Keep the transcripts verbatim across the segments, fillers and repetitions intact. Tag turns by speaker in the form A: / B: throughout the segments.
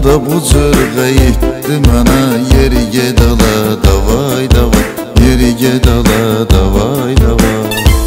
A: da bu cırğa etdi mənə. Yeri gedala davay davay, yeri gedala davay davay.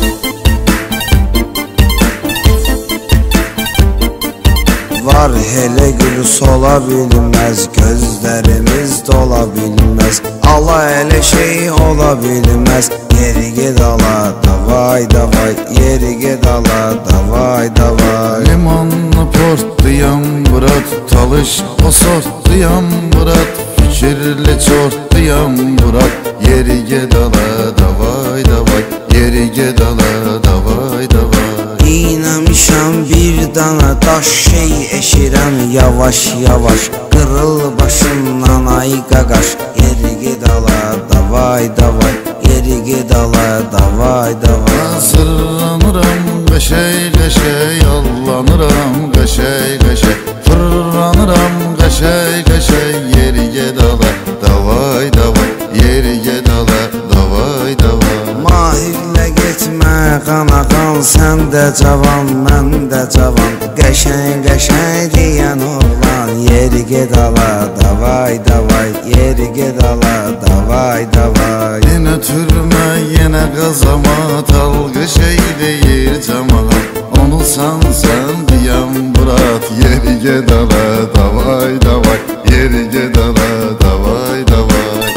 B: Var hele gül sola bilmez, gözlerimiz dola bilmez. Allah elə şey ola bilmez. Yeri gedala davay davay, yeri gedala davay davay.
A: Limanlı portduyam Murat, talış o sortduyam Murat. Fikirli çortduyam Murat, yeri gedala davay davay, yeri gedala davay davay.
B: İnəmişəm bir dana daş şey eşirəm yavaş yavaş. Qırıl başımdan ay qaqaş, yeri gedala davay davay, yeri gedala davay davay.
A: Hazırlanıram qəşəy qəşəy, allanıram qəşəy qəşəy. Fırlanıram qəşəy qəşəy, yeri gedala davay davay, yeri gedala davay davay.
B: Mahirlə getmə qanaqan, sən də cavan, mən də cavan. Qəşəng qəşəng deyən oğlan, yeri gedala davay davay, yeri gedala davay davay.
A: Yenə türmə, yenə qazamat, alqı şey deyir cəmaat. Onu sən sən deyəm Murat, yeri gedala davay davay, yeri gedala davay davay.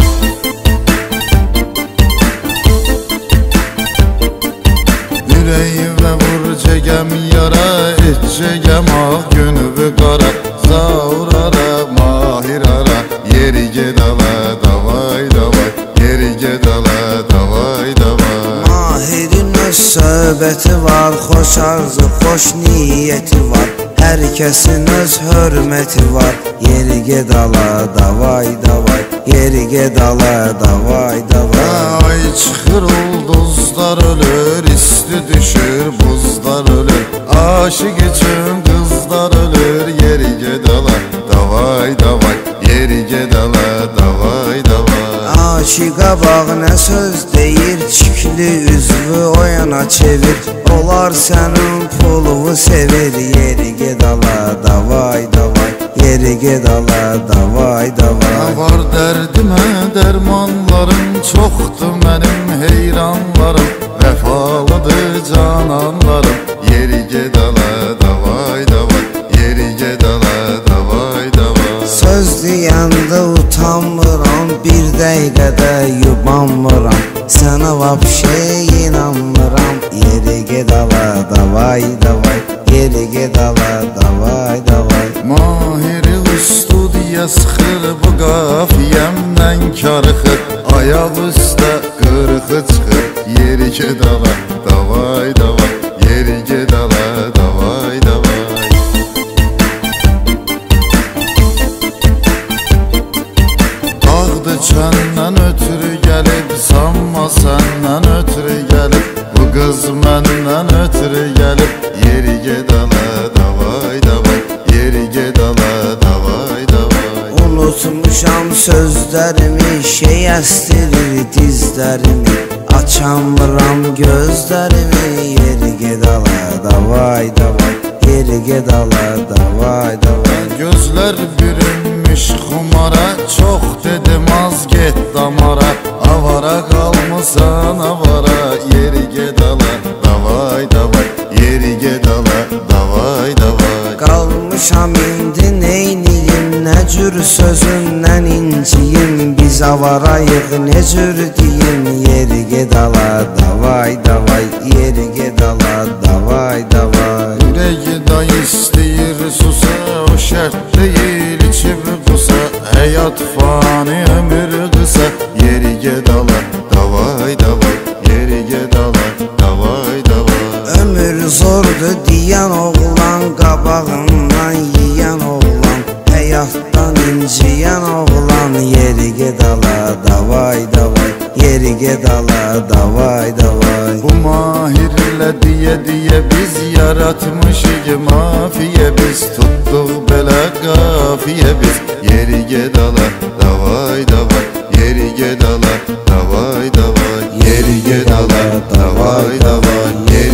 A: Ürəyimə vur cəgəm yara, et cəgəm ağ günübü qara. Zaurara, mahir ara, yeri gedala davay davay, yeri gedala davay davay.
B: Mahirin öz söhbəti var, xoş arzu, xoş niyyəti var. Hər kəsin öz hörməti var, yeri gedala davay davay, yeri gedala davay davay.
A: Ay çıxır ulduzlar ölür, isti düşür buzlar ölür. Aşıq üçün qızlar ölür, yeri gedala davay davay, yeri gedala davay davay.
B: Aşıqa bax nə söz deyir, çikli üzvü o yana çevir. Olar sənin pulunu sevir, yeri gedala davay davay, yeri gedala davay davay.
A: Var dərdimə dərmanlarım, çoxdur mənim heyranlarım. Vəfalıdır cananlarım, yeri gedala davay davay, yeri gedala davay davay.
B: Söz deyəndə utanmıram, bir dəqiqədə yubanmıram. Sənə vapşe inanmıram, yeri gedala davay davay, yeri gedala davay davay.
A: Mahiri studiya sıxır, bu qafiyəmdən karıxır. Ayaq üstə qırxı çıxır, yeri gedala davay davay, yeri gedala davay davay. Dağdı çəndən ötürü gəlib, sanma səndən ötürü gəlib. Bu qız məndən ötürü gəlib, yeri gedala davay davay, yeri gedala davay davay.
B: Unutmuşam sözlərimi, şey əstirir dizlərimi. Açamıram gözlərimi, yeri gedala davay davay, yeri gedala davay davay.
A: Gözlər bürünmüş xumara, çox dedim az get damara. Avara qalmısan avara, yeri gedala davay davay, yeri gedala davay davay.
B: Qalmışam indi neyniyim, nə cür sözündən inciyim. Biz avarayıq nə cür deyim, yeri gedala davay davay, yeri gedala davay davay.
A: Ürəyi da istəyir susa, o şərt deyil içib qusa. Həyat fani ömür qısa, yeri gedala davay davay, yeri gedala davay davay.
B: Ömür zordur deyən oğlan, qabağından yiyən oğlan. Həyatdan inciyən oğlan, yeri gedala davay davay, yeri gedala davay davay.
A: Bu mahirlə deyə deyə biz yaratmışıq mafiyə. Biz tutduq belə qafiyə biz, yeri gedala davay davay, yeri gedala davay davay, yeri gedala davay davay, yeri